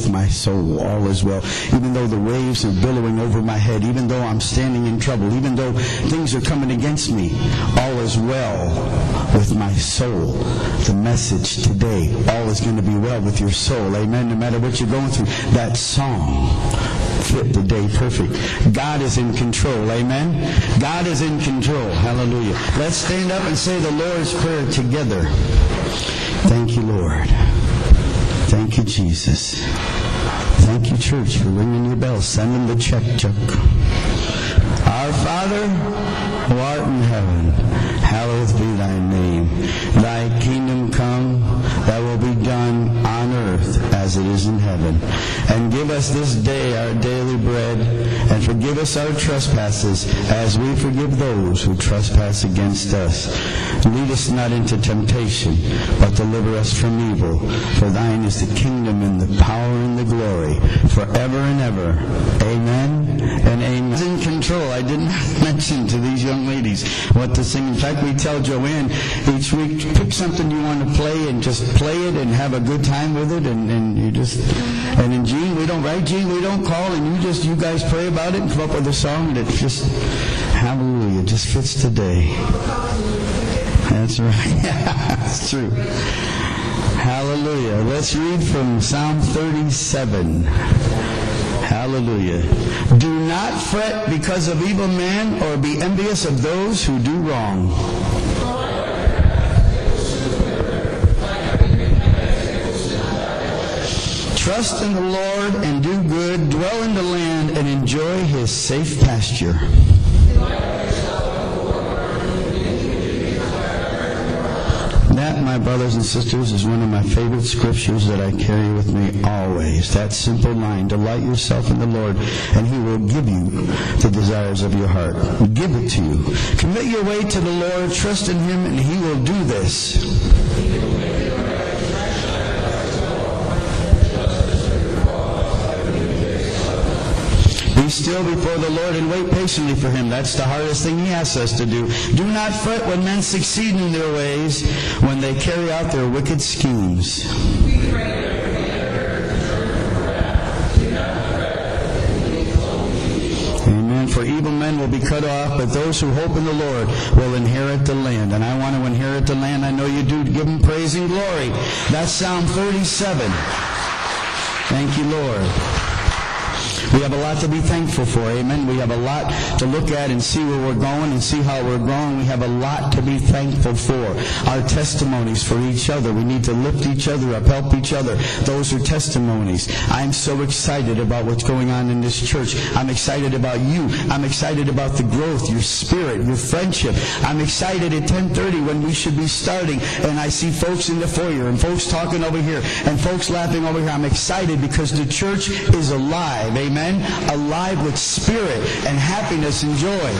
with my soul. All is well. Even though the waves are billowing over my head, even though I'm standing in trouble, even though things are coming against me, all is well with my soul. The message today, all is going to be well with your soul. Amen. No matter what you're going through, that song fit the day perfect. God is in control. Amen. God is in control. Hallelujah. Let's stand up and say the Lord's Prayer together. Thank you, Lord. Thank you, Jesus. Thank you, church, for ringing your bells. Send them the check, Chuck. Our Father, who art in heaven, hallowed be thy name. Thy kingdom come, thy will be done on earth as it is in heaven. And give us this day our daily bread, and forgive us our trespasses as we forgive those who trespass against us. Lead us not into temptation, but deliver us from evil. For thine is the kingdom and the power and the glory forever and ever. Amen and amen. In control. I didn't mention to these young ladies what to sing. In fact, we tell Joanne each week, pick something you want to play and just play it and have a good time with it. And in Gene, we don't write Gene, we don't call, and you guys pray about it and come up with a song that just, hallelujah, just fits today. That's right. That's true. Hallelujah. Let's read from Psalm 37. Hallelujah. Do not fret because of evil men, or be envious of those who do wrong. Trust in the Lord and do good, dwell in the land and enjoy his safe pasture. That, my brothers and sisters, is one of my favorite scriptures that I carry with me always. That simple line, delight yourself in the Lord, and he will give you the desires of your heart. Give it to you. Commit your way to the Lord, trust in him, and he will do this. Be still before the Lord and wait patiently for him. That's the hardest thing he asks us to do. Do not fret when men succeed in their ways, when they carry out their wicked schemes. Amen. For evil men will be cut off, but those who hope in the Lord will inherit the land. And I want to inherit the land. I know you do. Give him praise and glory. That's Psalm 37. Thank you, Lord. We have a lot to be thankful for, amen. We have a lot to look at and see where we're going and see how we're growing. We have a lot to be thankful for. Our testimonies for each other. We need to lift each other up, help each other. Those are testimonies. I'm so excited about what's going on in this church. I'm excited about you. I'm excited about the growth, your spirit, your friendship. I'm excited at 10:30 when we should be starting, and I see folks in the foyer and folks talking over here and folks laughing over here. I'm excited because the church is alive, amen. Alive with spirit and happiness and joy.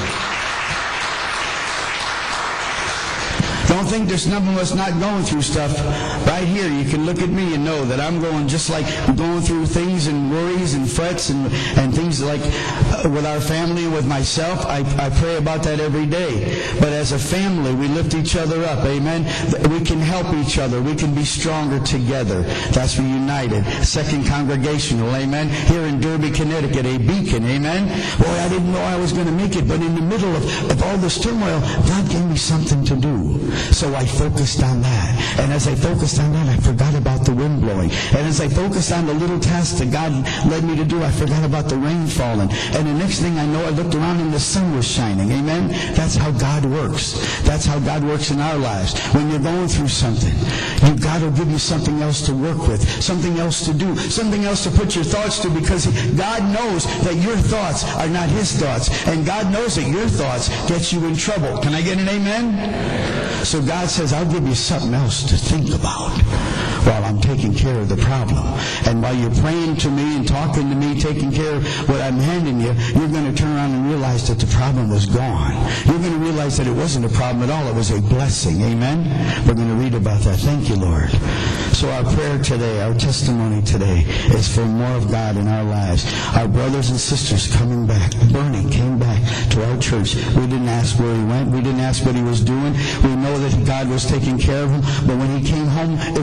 Don't think there's none of us not going through stuff. Right here, you can look at me and know that I'm going just like going through things and worries and frets and things like with our family and with myself. I pray about that every day. But as a family, we lift each other up. Amen. We can help each other. We can be stronger together. That's for United. Second Congregational. Amen. Here in Derby, Connecticut, a beacon. Amen. Boy, I didn't know I was going to make it, but in the middle of all this turmoil, God gave me something to do. So I focused on that. And as I focused on that, I forgot about the wind blowing. And as I focused on the little tasks that God led me to do, I forgot about the rain falling. And the next thing I know, I looked around and the sun was shining. Amen? That's how God works. That's how God works in our lives. When you're going through something, God will give you something else to work with, something else to do, something else to put your thoughts to, because God knows that your thoughts are not his thoughts. And God knows that your thoughts get you in trouble. Can I get an amen? So God says, I'll give you something else to think about while I'm taking care of the problem. And while you're praying to me and talking to me, taking care of what I'm handing you, you're going to turn around and realize that the problem was gone. You're going to realize that it wasn't a problem at all. It was a blessing. Amen? We're going to read about that. Thank you, Lord. So our prayer today, our testimony today, is for more of God in our lives. Our brothers and sisters coming back. Bernie came back to our church. We didn't ask where he went. We didn't ask what he was doing. We know that God was taking care of him. But when he came home, it was a lost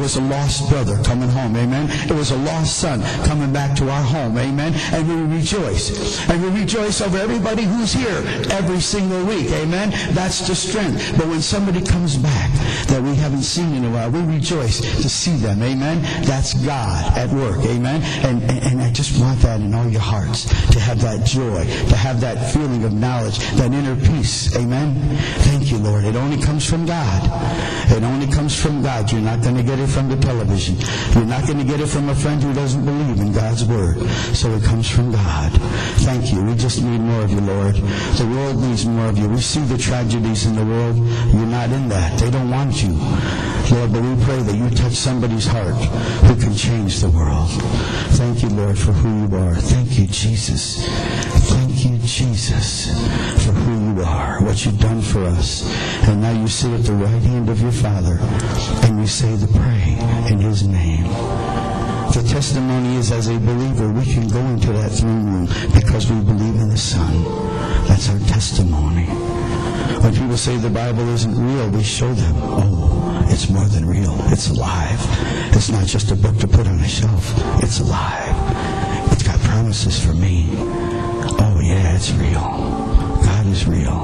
lost brother coming home. Amen. It was a lost son coming back to our home. Amen. And we rejoice. And we rejoice over everybody who's here every single week. Amen. That's the strength. But when somebody comes back that we haven't seen in a while, we rejoice to see them. Amen. That's God at work. Amen. And I just want that in all your hearts, to have that joy, to have that feeling of knowledge, that inner peace. Amen. Thank you, Lord. It only comes from God. It only comes from God. You're not going to get it from the television. You're not going to get it from a friend who doesn't believe in God's Word. So it comes from God. Thank you. We just need more of you, Lord. The world needs more of you. We see the tragedies in the world. You're not in that. They don't want you, Lord, but we pray that you touch somebody's heart who can change the world. Thank you, Lord, for who you are. Thank you, Jesus. Thank you, Jesus, for who you are, what you've done for us. And now you sit at the right hand of your Father, and you say the pray in His name. The testimony is, as a believer, we can go into that throne room because we believe in the Son. That's our testimony. When people say the Bible isn't real, we show them, oh, it's more than real. It's alive. It's not just a book to put on a shelf. It's alive. It's got promises for me. Oh, yeah, it's real. God is real.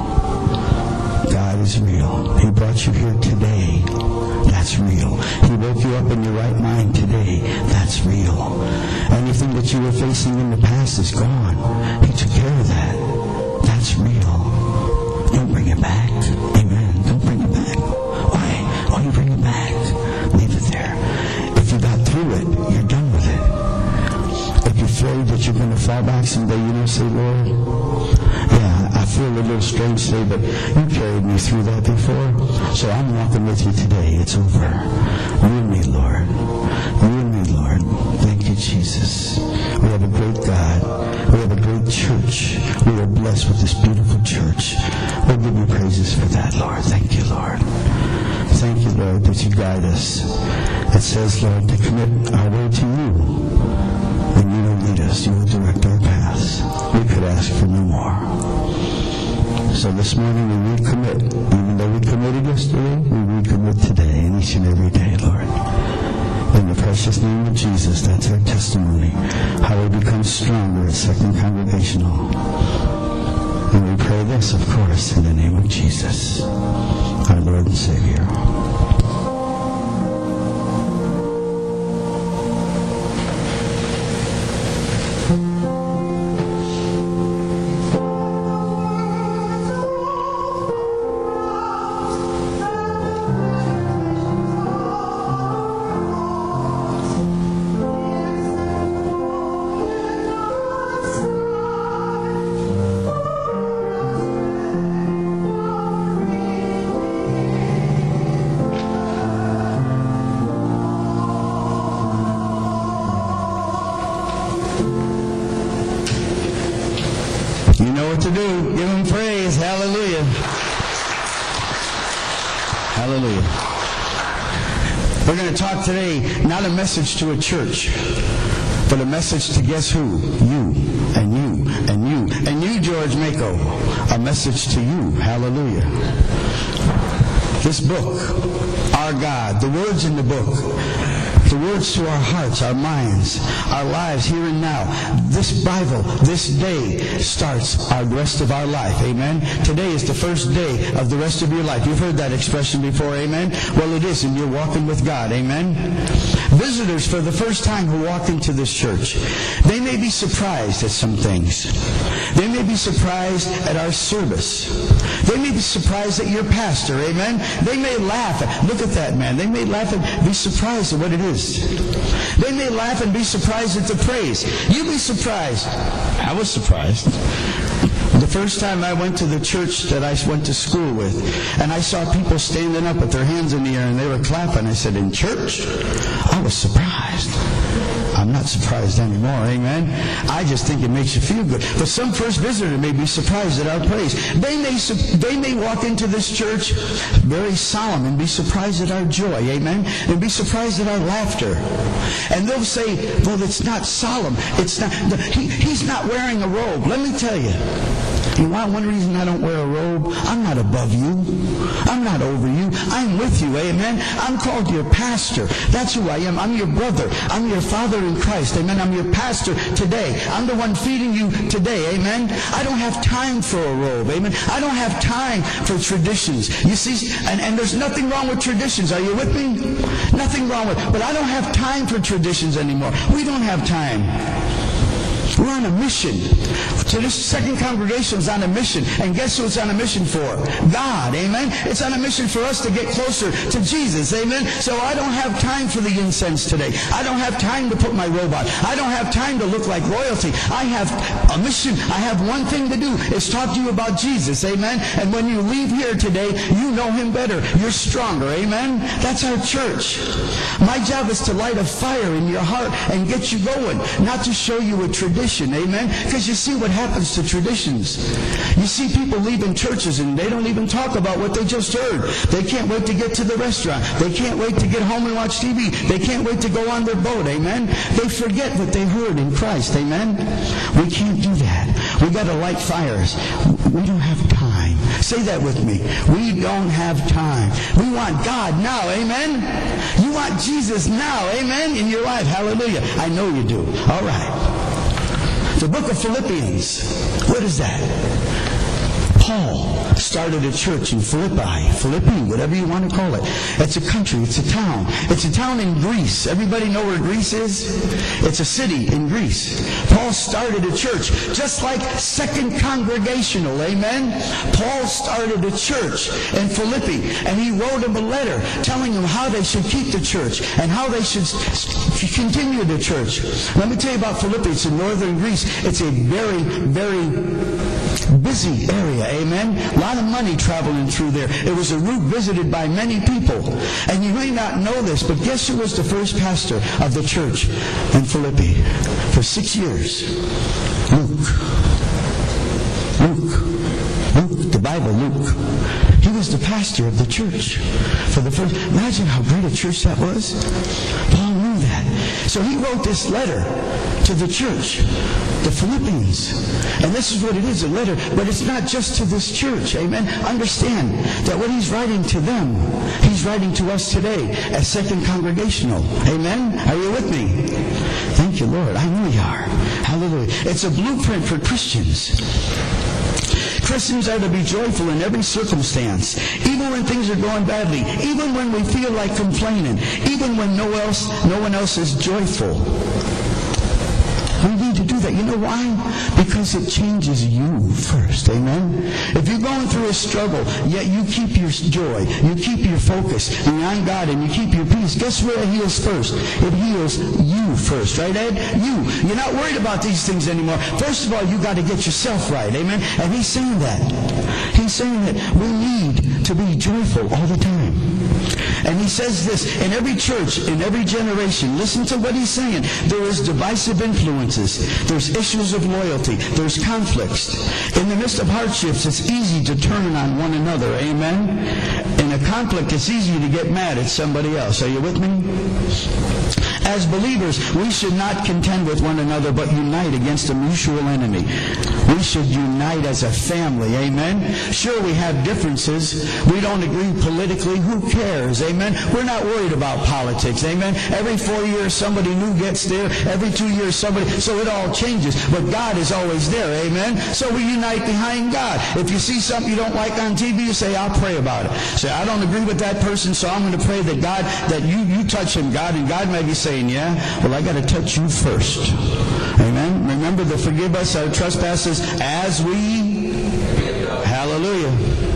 God is real. He brought you here today. That's real. He woke you up in your right mind today. That's real. Anything that you were facing in the past is gone. He took care of that. That's real. Don't bring it back. Amen. Don't bring it back. Why? Why you bring it back? Leave it there. If you got through it, you're done with it. If you're afraid that you're going to fall back someday, say, Lord, yeah, I feel a little strange today, but you carried me through that before, so I'm walking with you today. It's over. You and me, Lord. You and me, Lord. Thank you, Jesus. We have a great God. We have a great church. We are blessed with this beautiful church. We'll give you praises for that, Lord. Thank you, Lord. Thank you, Lord, that you guide us. It says, Lord, to commit our way to you. And you will lead us. You will direct our paths. We could ask for no more. So this morning we recommit. Even though we committed yesterday, we recommit today and each and every day, Lord. In the precious name of Jesus, that's our testimony. How we become stronger at Second Congregational. And we pray this, of course, in the name of Jesus, our Lord and Savior. To do. Give him praise. Hallelujah. Hallelujah. We're going to talk today, not a message to a church, but a message to guess who? You, and you, and you, and you, George Mako. A message to you. Hallelujah. This book, our God, the words in the book, the words to our hearts, our minds, our lives here and now. This Bible, this day starts the rest of our life. Amen. Today is the first day of the rest of your life. You've heard that expression before. Amen. Well, it is, and you're walking with God. Amen. Visitors for the first time who walk into this church, they may be surprised at some things. They may be surprised at our service. They may be surprised at your pastor. Amen. They may laugh at, look at that man. They may laugh and be surprised at what it is. They may laugh and be surprised at the praise. You be surprised. I was surprised. The first time I went to the church that I went to school with, and I saw people standing up with their hands in the air and they were clapping, I said, in church? I was surprised. I'm not surprised anymore, amen? I just think it makes you feel good. But some first visitor may be surprised at our praise. They may walk into this church very solemn and be surprised at our joy, amen? And be surprised at our laughter. And they'll say, well, it's not solemn. It's not. He's not wearing a robe. Let me tell you. You want one reason I don't wear a robe? I'm not above you. I'm not over you. I'm with you, amen? I'm called your pastor. That's who I am. I'm your brother. I'm your father in Christ, amen? I'm your pastor today. I'm the one feeding you today, amen? I don't have time for a robe, amen? I don't have time for traditions. You see, and there's nothing wrong with traditions. Are you with me? Nothing wrong with it. But I don't have time for traditions anymore. We don't have time. We're on a mission. So this second congregation is on a mission. And guess who it's on a mission for? God, amen? It's on a mission for us to get closer to Jesus, amen? So I don't have time for the incense today. I don't have time to put my robe on. I don't have time to look like royalty. I have a mission. I have one thing to do. It's talk to you about Jesus, amen? And when you leave here today, you know Him better. You're stronger, amen? That's our church. My job is to light a fire in your heart and get you going, not to show you a tradition, amen? Because you see what happens to traditions. You see people leaving churches and they don't even talk about what they just heard. They can't wait to get to the restaurant. They can't wait to get home and watch TV. They can't wait to go on their boat, amen? They forget what they heard in Christ, amen? We can't do that. We got to light fires. We don't have time. Say that with me. We don't have time. We want God now, amen? You want Jesus now, amen, in your life. Hallelujah. I know you do. All right. The book of Philippians. What is that? Paul started a church in Philippi, whatever you want to call it. It's a country. It's a town. It's a town in Greece. Everybody know where Greece is? It's a city in Greece. Paul started a church, just like Second Congregational, amen? Paul started a church in Philippi, and he wrote them a letter telling them how they should keep the church and how they should continue the church. Let me tell you about Philippi. It's in northern Greece. It's a very, very busy area, amen? A lot of money traveling through there. It was a route visited by many people. And you may not know this, but guess who was the first pastor of the church in Philippi for 6 years? Luke, the Bible, Luke. He was the pastor of the church for the first. Imagine how great a church that was. Paul knew that. So he wrote this letter to the church, the Philippians. And this is what it is, a letter. But it's not just to this church, amen? Understand that what he's writing to them, he's writing to us today as Second Congregational. Amen? Are you with me? Thank you, Lord. I know you are. Hallelujah. It's a blueprint for Christians. Christians are to be joyful in every circumstance, even when things are going badly, even when we feel like complaining, even when no one else is joyful. We need to do that. You know why? Because it changes you first. Amen? If you're going through a struggle, yet you keep your joy, you keep your focus on God, and you keep your peace, guess where it heals first? It heals you first. Right, Ed? You. You're not worried about these things anymore. First of all, you got to get yourself right. Amen? And he's saying that. He's saying that we need to be joyful all the time. And he says this, in every church, in every generation, listen to what he's saying. There is divisive influences. There's issues of loyalty. There's conflicts. In the midst of hardships, it's easy to turn on one another. Amen? In a conflict, it's easy to get mad at somebody else. Are you with me? As believers, we should not contend with one another, but unite against a mutual enemy. We should unite as a family. Amen? Sure, we have differences. We don't agree politically. Who cares? Amen? We're not worried about politics. Amen? Every 4 years, somebody new gets there. Every 2 years, somebody. So it all changes. But God is always there. Amen? So we unite behind God. If you see something you don't like on TV, you say, I'll pray about it. Say, I don't agree with that person, so I'm going to pray that God, that you touch him, God. And God may be saying, yeah, well, I got to touch you first. Amen? Remember to forgive us our trespasses as we... Hallelujah.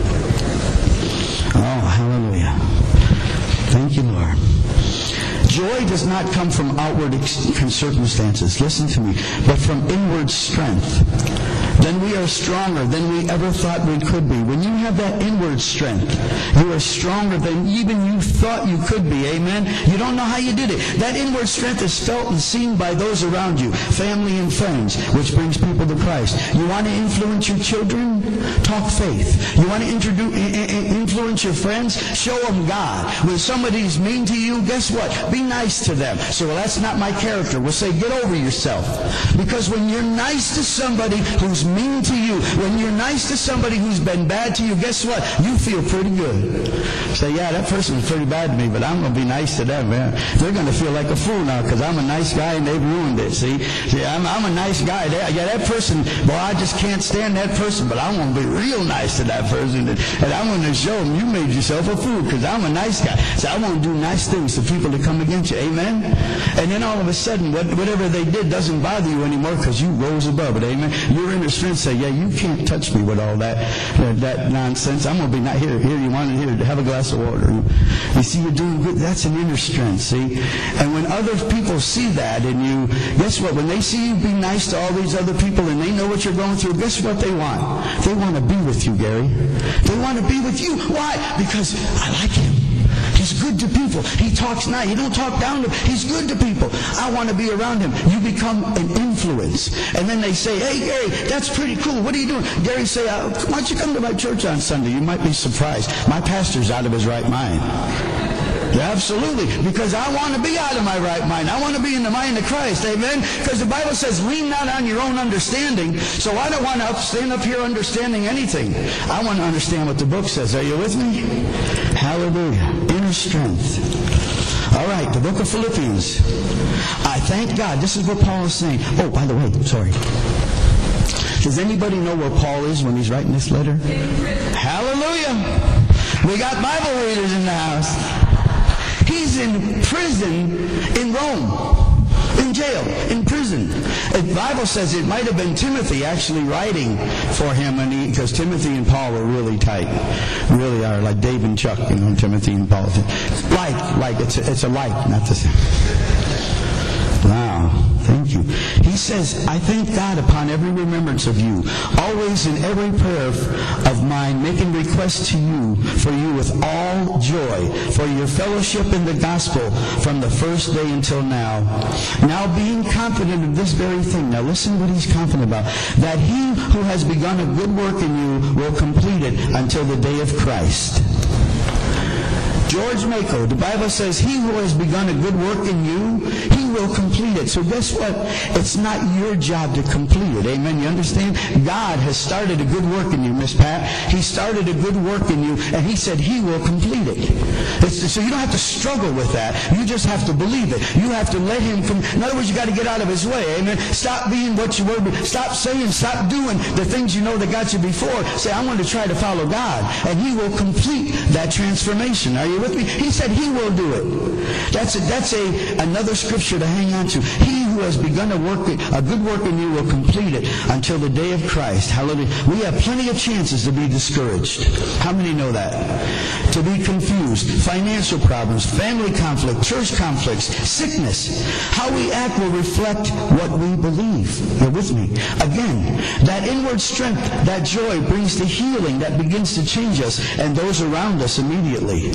Oh, hallelujah. Thank you, Lord. Joy does not come from outward circumstances, listen to me, but from inward strength. Then we are stronger than we ever thought we could be. When you have that inward strength, you are stronger than even you thought you could be. Amen? You don't know how you did it. That inward strength is felt and seen by those around you, family and friends, which brings people to Christ. You want to influence your children? Talk faith. You want to influence your friends? Show them God. When somebody's mean to you, guess what? Be nice to them. So, well, that's not my character. We'll say, get over yourself. Because when you're nice to somebody who's who's mean to you, when you're nice to somebody who's been bad to you, guess what? You feel pretty good. Say, yeah, that person was pretty bad to me, but I'm going to be nice to them, man. They're going to feel like a fool now because I'm a nice guy and they've ruined it, see? I'm a nice guy. That person, boy, I just can't stand that person, but I'm going to be real nice to that person. And I'm going to show them you made yourself a fool because I'm a nice guy. So I want to do nice things to people that come against you. Amen? And then all of a sudden, whatever they did doesn't bother you anymore because you rose above it. Amen? Your inner strength say, yeah, you can't touch me with all that nonsense. I'm going to be not here. Here, you want it here. Have a glass of water. You see, you're doing good. That's an inner strength, see? And when other people see that in you, guess what? When they see you be nice to all these other people and they know what you're going through, guess what they want? They want to be with you, Gary. They want to be with you. Why? Because I like him. He's good to people. He talks nice. He don't talk down to them. He's good to people. I want to be around him. You become an influence. And then they say, hey, Gary, that's pretty cool. What are you doing? Gary say, why don't you come to my church on Sunday? You might be surprised. My pastor's out of his right mind. Yeah, absolutely. Because I want to be out of my right mind. I want to be in the mind of Christ. Amen? Because the Bible says, lean not on your own understanding. So I don't want to stand up here understanding anything. I want to understand what the book says. Are you with me? Hallelujah. Inner strength. All right, the book of Philippians. I thank God. This is what Paul is saying. Oh, by the way, sorry. Does anybody know where Paul is when he's writing this letter? Hallelujah. We got Bible readers in the house. He's in prison in Rome, in jail, in prison. The Bible says it might have been Timothy actually writing for him, because Timothy and Paul were really tight, really are like Dave and Chuck, Timothy and Paul. Like it's a like, not the same. Wow, thank you. He says, I thank God upon every remembrance of you, always in every prayer of mine, making request to you, for you with all joy, for your fellowship in the gospel from the first day until now. Now being confident of this very thing, now listen to what he's confident about, that he who has begun a good work in you will complete it until the day of Christ. George Mako, the Bible says, he who has begun a good work in you, he will complete it. So guess what? It's not your job to complete it. Amen? You understand? God has started a good work in you, Miss Pat. He started a good work in you, and he said he will complete it. So you don't have to struggle with that. You just have to believe it. You have to let him come. In other words, you got to get out of his way. Amen? Stop being what you were. Stop saying, stop doing the things you know that got you before. Say, I want to try to follow God, and he will complete that transformation. Are you with me? He said he will do it. That's another scripture to hang on to. He who has begun a good work in you will complete it until the day of Christ. Hallelujah. We have plenty of chances to be discouraged. How many know that? To be confused. Financial problems, family conflict, church conflicts, sickness. How we act will reflect what we believe. You're with me. Again, that inward strength, that joy brings the healing that begins to change us and those around us immediately.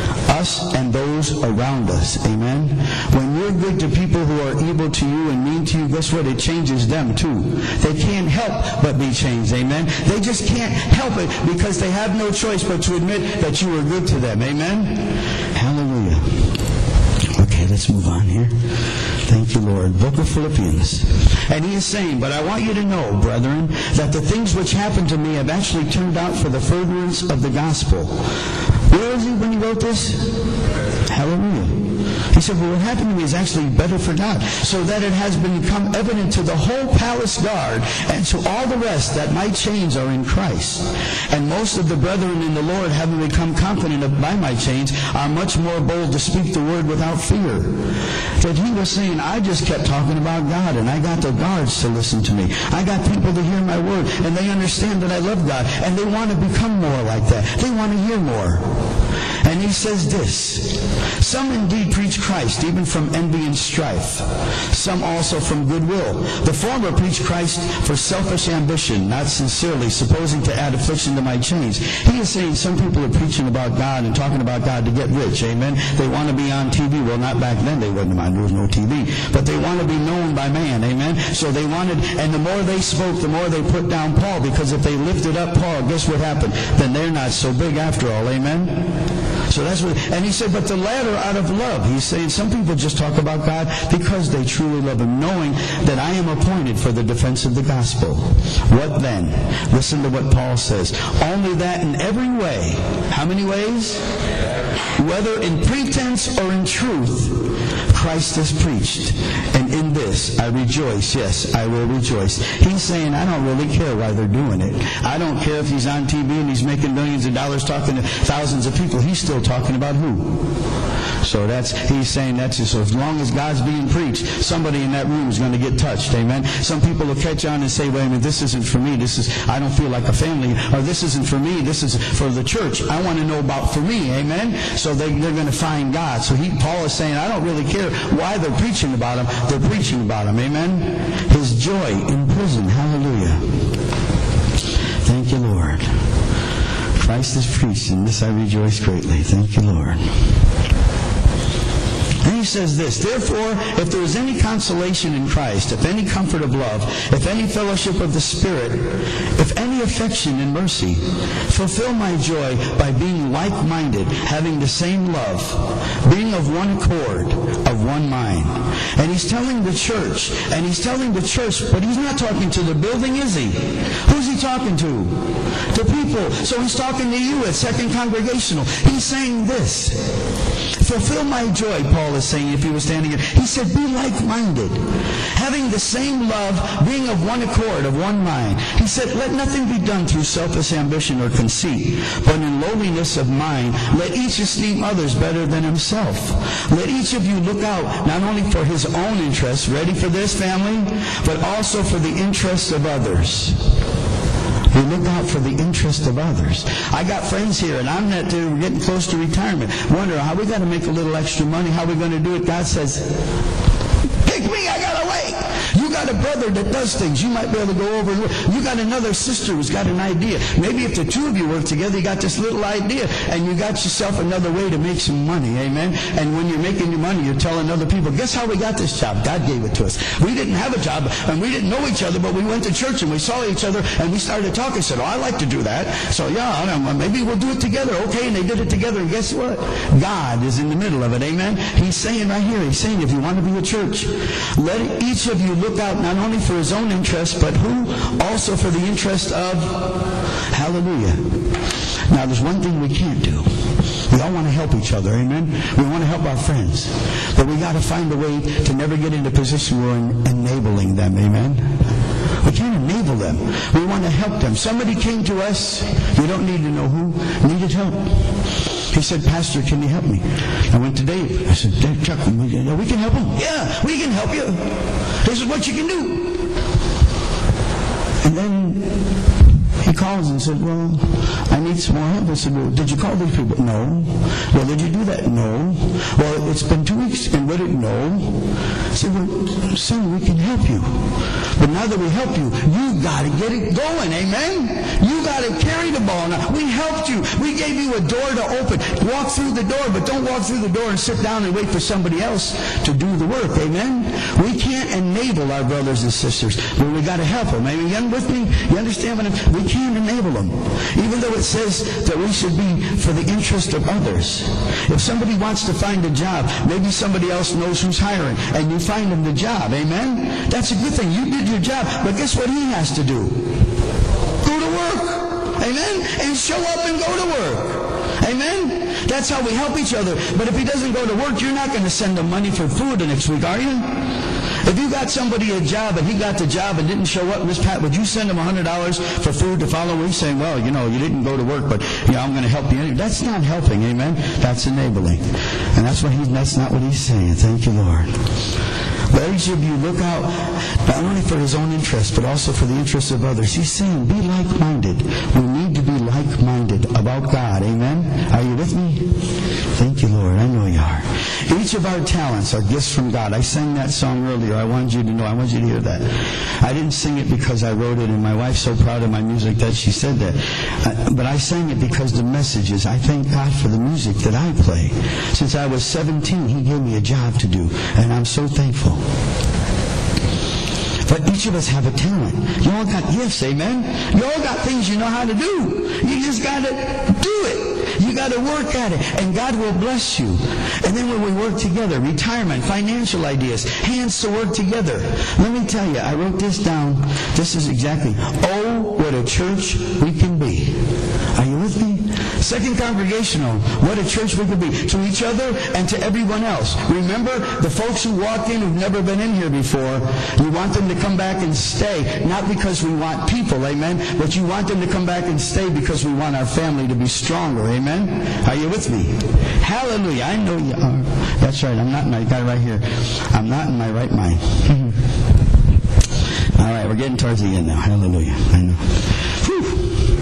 Us and those around us. Amen? When you're good to people who are evil to you and mean to you, guess what? It changes them too. They can't help but be changed. Amen? They just can't help it because they have no choice but to admit that you were good to them. Amen? Hallelujah. Okay, let's move on here. Thank you, Lord. Book of Philippians. And he is saying, but I want you to know, brethren, that the things which happened to me have actually turned out for the furtherance of the gospel. Where is he when he wrote this? Hallelujah. He said, well, what happened to me is actually better for God, so that it has become evident to the whole palace guard and to all the rest that my chains are in Christ. And most of the brethren in the Lord, having become confident by my chains, are much more bold to speak the word without fear. That he was saying, I just kept talking about God, and I got the guards to listen to me. I got people to hear my word, and they understand that I love God, and they want to become more like that. They want to hear more. And he says this, some indeed preach Christ, even from envy and strife. Some also from goodwill. The former preach Christ for selfish ambition, not sincerely, supposing to add affliction to my chains. He is saying some people are preaching about God and talking about God to get rich. Amen? They want to be on TV. Well, not back then. They wouldn't mind. There was no TV. But they want to be known by man. Amen? So they wanted, and the more they spoke, the more they put down Paul. Because if they lifted up Paul, guess what happened? Then they're not so big after all. Amen? So that's what, and he said, but the latter out of love. He's saying some people just talk about God because they truly love Him, knowing that I am appointed for the defense of the gospel. What then? Listen to what Paul says. Only that in every way. How many ways? Whether in pretense or in truth, Christ is preached. And in this I rejoice. Yes, I will rejoice. He's saying, I don't really care why they're doing it. I don't care if he's on TV and he's making millions of dollars talking to thousands of people. He's still talking about who? So he's saying that's just, so as long as God's being preached, somebody in that room is going to get touched. Amen. Some people will catch on and say, wait a minute, this isn't for me. I don't feel like a family. Or this isn't for me. This is for the church. I want to know about for me. Amen. So they're going to find God. So Paul is saying, I don't really care why they're preaching about Him. They're preaching about Him. Amen. His joy in prison. Hallelujah. Thank you, Lord. Christ is preached. In this I rejoice greatly. Thank you, Lord. And he says this, therefore, if there is any consolation in Christ, if any comfort of love, if any fellowship of the Spirit, if any affection and mercy, fulfill my joy by being like-minded, having the same love, being of one accord, of one mind. And he's telling the church, but he's not talking to the building, is he? Who's he talking to? To people. So he's talking to you at Second Congregational. He's saying this. Fulfill my joy, Paul is saying, if he was standing here. He said, be like-minded, having the same love, being of one accord, of one mind. He said, let nothing be done through selfish ambition or conceit, but in lowliness of mind, let each esteem others better than himself. Let each of you look out not only for his own interests, ready for this, family, but also for the interests of others. We look out for the interest of others. I got friends here, and I'm not we're getting close to retirement. Wonder how we got to make a little extra money. How we going to do it? God says, pick me. I got to wait. You got a brother that does things. You might be able to go over and look. You got another sister who's got an idea. Maybe if the two of you work together, you got this little idea, and you got yourself another way to make some money. Amen. And when you're making your money, you're telling other people, guess how we got this job? God gave it to us. We didn't have a job, and we didn't know each other, but we went to church, and we saw each other, and we started talking. Said, oh, I like to do that. So, yeah, I don't know, maybe we'll do it together. Okay, and they did it together, and guess what? God is in the middle of it. Amen. He's saying right here, he's saying, if you want to be a church, let each of you look out not only for his own interest, but who? Also for the interest of, hallelujah. Now, there's one thing we can't do. We all want to help each other, amen? We want to help our friends. But we got to find a way to never get into a position where we're enabling them, amen? We can't enable them. We want to help them. Somebody came to us, we don't need to know who, needed help. He said, Pastor, can you help me? I went to Dave. I said, Dave, Chuck, we can help him. Yeah, we can help you. This is what you can do. And then he calls and said, well, I need some more help. I said, well, did you call these people? No. Well, did you do that? No. Well, it's been 2 weeks, and what did no? I said, well, son, we can help you. But now that we help you, you got to get it going, amen? You got to carry the ball. Now, we helped you. We gave you a door to open. Walk through the door, but don't walk through the door and sit down and wait for somebody else to do the work, amen? We can't enable our brothers and sisters, but we got to help them. Amen? You with me? You understand what we can't enable them. Even though it says that we should be for the interest of others. If somebody wants to find a job, maybe somebody else knows who's hiring, and you find them the job, amen? That's a good thing. You did your job, but guess what he has to do? Go to work, amen? And show up and go to work, amen? That's how we help each other. But if he doesn't go to work, you're not going to send him money for food the next week, are you? If you got somebody a job and he got the job and didn't show up, Miss Pat, would you send him $100 for food to follow? We're saying, well, you know, you didn't go to work, but I'm going to help you. That's not helping, amen? That's enabling. And that's not what he's saying. Thank you, Lord. Let each of you look out not only for his own interest, but also for the interests of others. He's saying, be like-minded. We need to be like-minded about God. Amen? Are you with me? Thank you, Lord. I know you are. Each of our talents are gifts from God. I sang that song earlier. I wanted you to know. I wanted you to hear that. I didn't sing it because I wrote it, and my wife's so proud of my music that she said that. But I sang it because the message is, I thank God for the music that I play. Since I was 17, he gave me a job to do, and I'm so thankful. But each of us have a talent. You all got gifts, amen? You all got things you know how to do. You just got to do it. You got to work at it, and God will bless you. And then when we work together, retirement, financial ideas, hands to work together. Let me tell you, I wrote this down. This is exactly, oh, what a church we can be. Are you with me? Second Congregational, what a church we could be to each other and to everyone else. Remember, the folks who walk in who've never been in here before, you want them to come back and stay, not because we want people, amen, but you want them to come back and stay because we want our family to be stronger, amen? Are you with me? Hallelujah. I know you are. That's right. I'm not in my, got it right here. I'm not in my right mind. All right, we're getting towards the end now. Hallelujah. I know. Whew.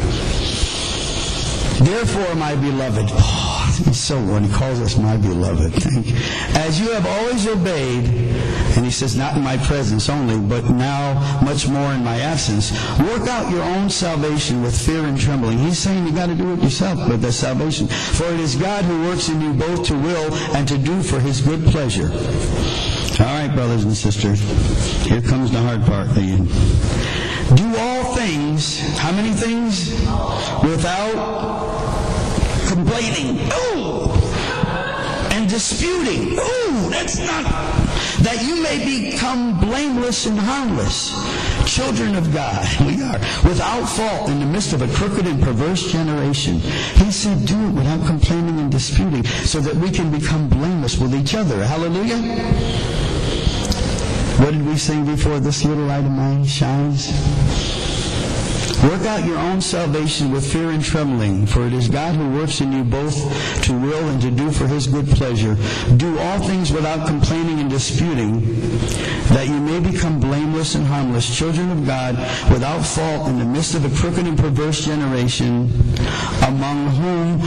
Therefore, my beloved, he's so when he calls us my beloved, thank you. As you have always obeyed, and he says, not in my presence only, but now much more in my absence, work out your own salvation with fear and trembling. He's saying you got to do it yourself with the salvation. For it is God who works in you both to will and to do for his good pleasure. All right, brothers and sisters, here comes the hard part again. Do all things, how many things? Without complaining. Ooh! And disputing. Ooh, that's not... That you may become blameless and harmless, children of God. We are. Without fault in the midst of a crooked and perverse generation. He said, do it without complaining and disputing, so that we can become blameless with each other. Hallelujah. What did we sing before? This little light of mine shines. Work out your own salvation with fear and trembling, for it is God who works in you both to will and to do for his good pleasure. Do all things without complaining and disputing, that you may become blameless and harmless, children of God, without fault in the midst of a crooked and perverse generation, among whom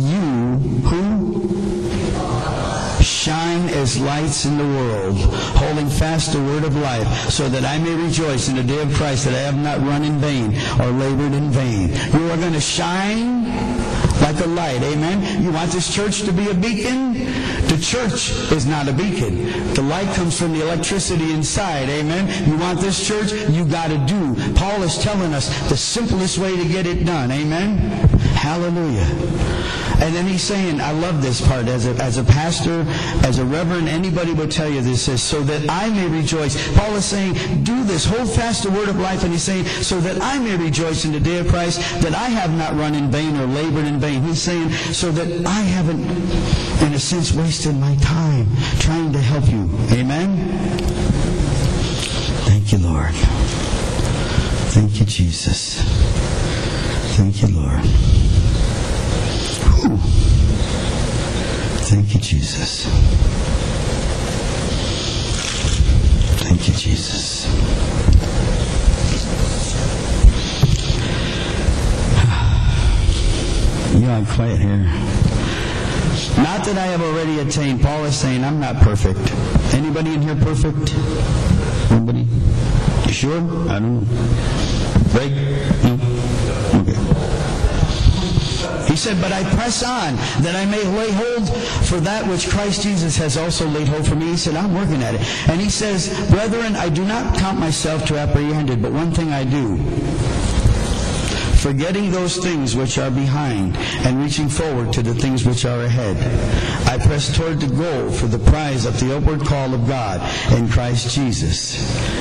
shine as lights in the world, holding fast the word of life, so that I may rejoice in the day of Christ, that I have not run in vain or labored in vain. You are going to shine like a light. Amen? You want this church to be a beacon? The church is not a beacon. The light comes from the electricity inside. Amen? You want this church? You got to do. Paul is telling us the simplest way to get it done. Amen? Hallelujah. And then he's saying, I love this part, as a pastor, as a reverend, anybody will tell you this, says, so that I may rejoice. Paul is saying, do this, hold fast the word of life, and he's saying, so that I may rejoice in the day of Christ, that I have not run in vain or labored in vain. He's saying, so that I haven't, in a sense, wasted my time trying to help you. Amen? Thank you, Lord. Thank you, Jesus. Thank you, Lord. Whew. Thank you, Jesus. Thank you, Jesus. You are quiet here. Not that I have already attained. Paul is saying, I'm not perfect. Anybody in here perfect? Anybody? You sure? I don't know. Greg? No? Okay. He said, but I press on, that I may lay hold for that which Christ Jesus has also laid hold for me. He said, I'm working at it. And he says, brethren, I do not count myself to have apprehended, but one thing I do, forgetting those things which are behind and reaching forward to the things which are ahead. I press toward the goal for the prize of the upward call of God in Christ Jesus.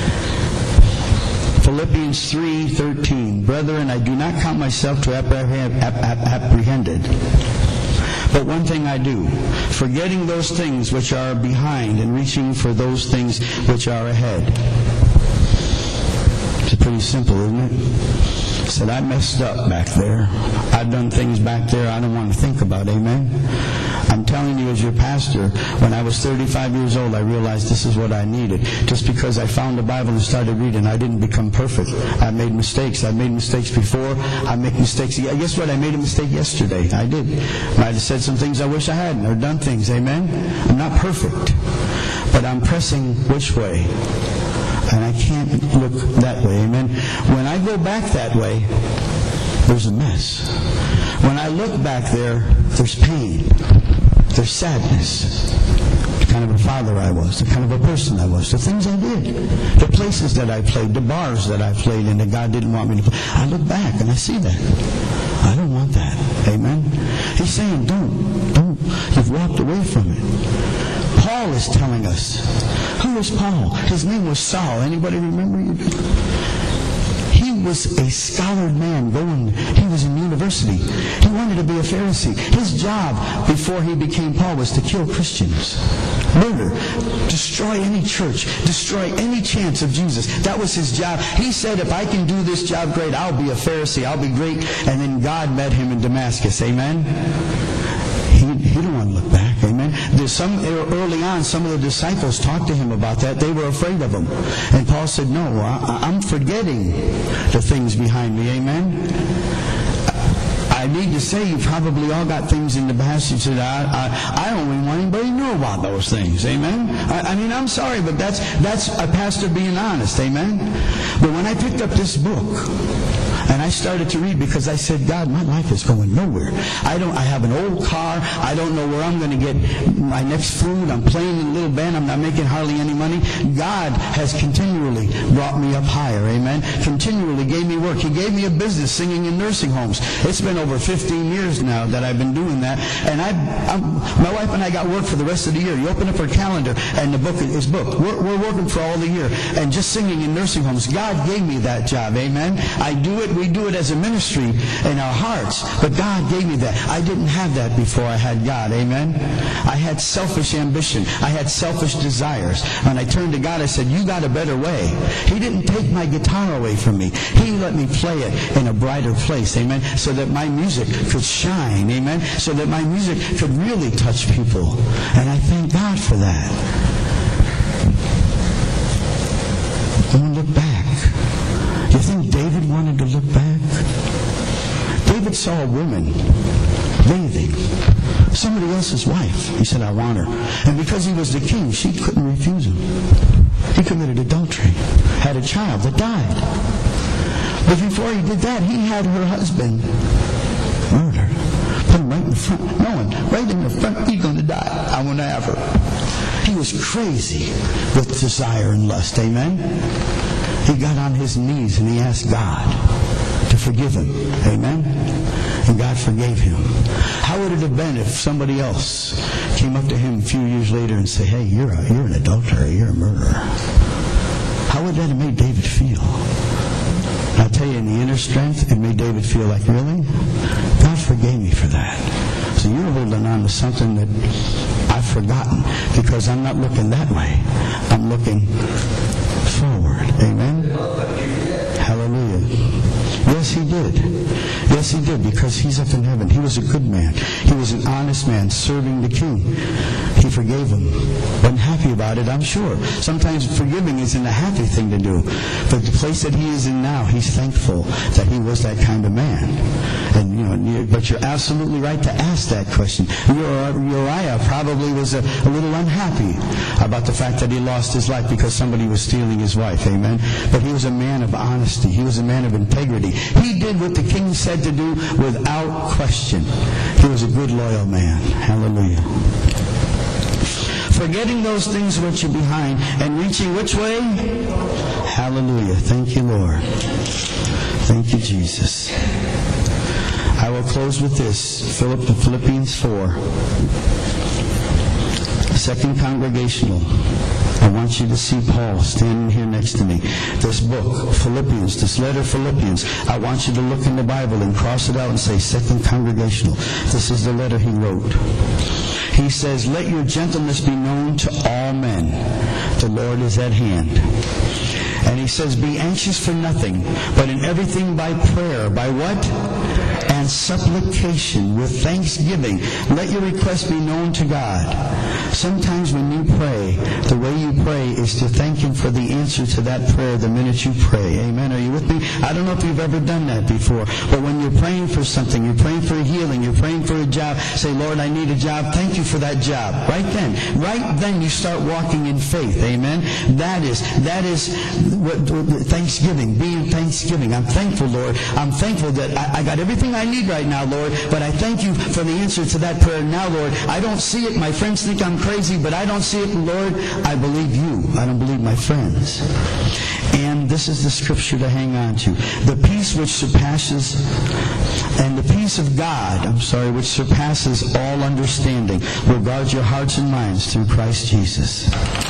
Philippians 3:13. Brethren, I do not count myself to have apprehended. But one thing I do, forgetting those things which are behind and reaching for those things which are ahead. It's pretty simple, isn't it? Said, I messed up back there. I've done things back there I don't want to think about. Amen? I'm telling you as your pastor, when I was 35 years old, I realized this is what I needed. Just because I found the Bible and started reading, I didn't become perfect. I made mistakes. I made mistakes before. I make mistakes. Guess what? I made a mistake yesterday. I did. I might have said some things I wish I hadn't, or done things. Amen? I'm not perfect. But I'm pressing which way? And I can't look that way. Amen? When I go back that way, there's a mess. When I look back there, there's pain. There's sadness. kind of a father I was, the kind of a person I was, the things I did, the places that I played, the bars that I played in that God didn't want me to play. I look back and I see that. I don't want that. Amen? He's saying, don't. You've walked away from it. Paul is telling us. Who was Paul? His name was Saul. Anybody remember? He was a scholar man he was in university. He wanted to be a Pharisee. His job before he became Paul was to kill Christians. Murder. Destroy any church. Destroy any chance of Jesus. That was his job. He said, if I can do this job great, I'll be a Pharisee. I'll be great. And then God met him in Damascus. Amen? He didn't want to look back. Amen? Early on, some of the disciples talked to him about that. They were afraid of him. And Paul said, no, I'm forgetting the things behind me. Amen? I need to say, you probably all got things in the past. You said, I don't even want anybody to know about those things. Amen? I mean, I'm sorry, but that's a pastor being honest. Amen? But when I picked up this book, and I started to read, because I said, God, my life is going nowhere. I have an old car. I don't know where I'm going to get my next food. I'm playing in a little band. I'm not making hardly any money. God has continually brought me up higher. Amen. Continually gave me work. He gave me a business singing in nursing homes. It's been over 15 years now that I've been doing that. And my wife and I got work for the rest of the year. You open up our calendar and the book is booked. We're working for all the year. And just singing in nursing homes. God gave me that job. Amen. I do it. We do it as a ministry in our hearts, but God gave me that. I didn't have that before I had God. Amen? I had selfish ambition. I had selfish desires. When I turned to God, I said, you got a better way. He didn't take my guitar away from me. He let me play it in a brighter place. Amen? So that my music could shine. Amen? So that my music could really touch people. And I thank God for that. Don't look back. You think David wanted to look back? David saw a woman bathing, somebody else's wife. He said, I want her. And because he was the king, she couldn't refuse him. He committed adultery, had a child that died. But before he did that, he had her husband murdered. Put him right in the front, knowing right in the front, he's going to die. I want to have her. He was crazy with desire and lust. Amen? He got on his knees and he asked God to forgive him. Amen? And God forgave him. How would it have been if somebody else came up to him a few years later and said, hey, you're an adulterer, you're a murderer? How would that have made David feel? I'll tell you, in the inner strength, it made David feel like, really? God forgave me for that. So you're holding on to something that I've forgotten because I'm not looking that way. I'm looking forward. Amen? Hallelujah. Yes, he did. Yes, he did, because he's up in heaven. He was a good man. He was an honest man serving the king. He forgave him. Wasn't happy about it, I'm sure. Sometimes forgiving isn't a happy thing to do. But the place that he is in now, he's thankful that he was that kind of man. And but you're absolutely right to ask that question. Uriah probably was a little unhappy about the fact that he lost his life because somebody was stealing his wife. Amen. But he was a man of honesty. He was a man of integrity. He did what the king said to do without question. He was a good, loyal man. Hallelujah. Forgetting those things which are behind and reaching which way? Hallelujah. Thank you, Lord. Thank you, Jesus. I will close with this. Philippians 4. Second Congregational. I want you to see Paul standing here next to me. This book, Philippians, this letter Philippians, I want you to look in the Bible and cross it out and say Second Congregational. This is the letter he wrote. He says, let your gentleness be known to all men. The Lord is at hand. And he says, be anxious for nothing, but in everything by prayer. By what? And supplication with thanksgiving. Let your requests be known to God. Sometimes when you pray, the way you pray is to thank Him for the answer to that prayer the minute you pray. Amen. Are you with me? I don't know if you've ever done that before, but when you're praying for something, you're praying for healing, you're praying for a job, say, Lord, I need a job. Thank you for that job. Right then you start walking in faith. Amen. That is what Thanksgiving, being Thanksgiving. I'm thankful, Lord. I'm thankful that I got everything I need right now, Lord, but I thank you for the answer to that prayer now, Lord. I don't see it. My friends think I'm crazy, but I don't see it, Lord. I believe you. I don't believe my friends. And this is the scripture to hang on to. The peace which surpasses, and the peace of God, which surpasses all understanding, will guard your hearts and minds through Christ Jesus.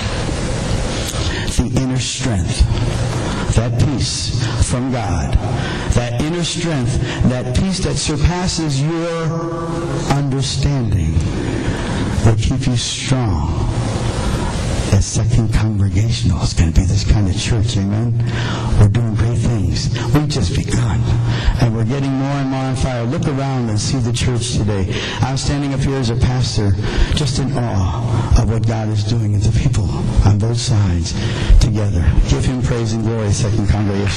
The inner strength, that peace from God, that inner strength, that peace that surpasses your understanding, will keep you strong. That Second Congregational is going to be this kind of church, amen? We're doing great things. We've just begun. And we're getting more and more on fire. Look around and see the church today. I'm standing up here as a pastor, just in awe of what God is doing with the people on both sides together. Give Him praise and glory, Second Congregation.